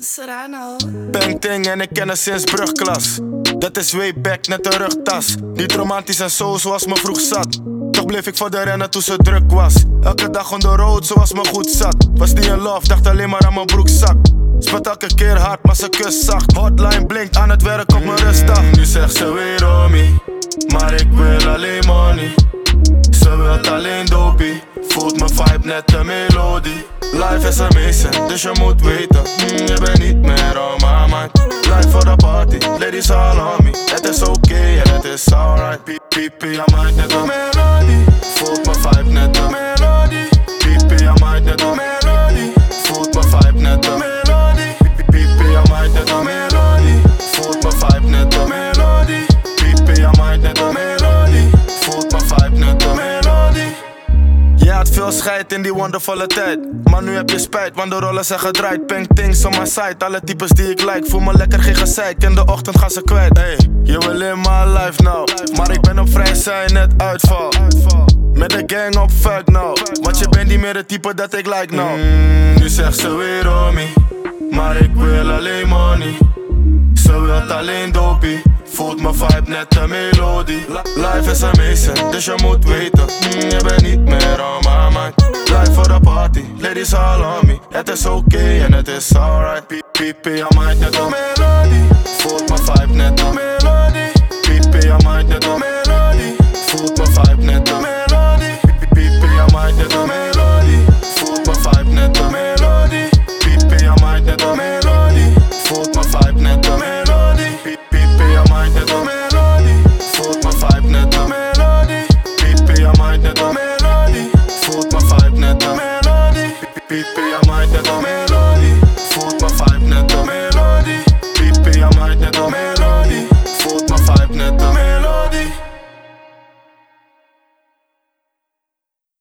Serrano. Bang ting en ik ken haar sinds brugklas. Dat is way back, net een rugtas. Niet romantisch en zo zoals me vroeg zat. Toch bleef ik voor de rennen toen ze druk was. Elke dag on the road zoals me goed zat. Was niet in love, dacht alleen maar aan mijn broekzak. Spat elke keer hard, maar ze kus zacht. Hotline blinkt aan het werk op mijn rustdag. Nu zegt ze weer om me, maar ik wil alleen money. Ze wilt alleen dopie, voelt mijn vibe net de melodie. Life is amazing, dus je moet weten, je bent niet meer on my mind. Life for the party, ladies all on me. Het is oké en het is alright. Pipi, I might net een melodie. Voelt mijn vibe net de melodie. Pipi, I might net een melodie. Voelt mijn vibe net de melodie. Pipi, I might net een melodie. Voelt mijn vibe net de melodie. Pipi, I might net een melodie. Voelt mijn vibe net de melodie. Je had veel scheid in die wondervolle tijd. Maar nu heb je spijt, want de rollen zijn gedraaid. Pink things on my side, alle types die ik like. Voel me lekker, geen gezeik, in de ochtend gaan ze kwijt. Hey, je wil in my life now. Maar ik ben op vrij zijn, net uitval. Met de gang op fuck now. Want je bent niet meer de type dat ik like now. Nu zegt ze weer om me, maar ik wil alleen money. Ze wilt alleen dopie, voelt mijn vibe net de melodie. Life is amazing, dus je moet weten, je bent niet meer on my mind. Life for the party, ladies all on me. Het is oké en het is alright. Pipi, I might net een melodie. Voelt mijn vibe net de melodie. Pipi, I might net een melodie. Voelt mijn vibe net de melodie. Pipi, I might net een melodie. Voelt mijn vibe net de melodie. Pipi, I might net een melodie. Voelt mijn vibe net de melodie. Pipi, I might net een melodie. Voelt mijn vibe net de melodie. Pipi, I might net een melodie. Voelt mijn vibe net de melodie. Pipi, I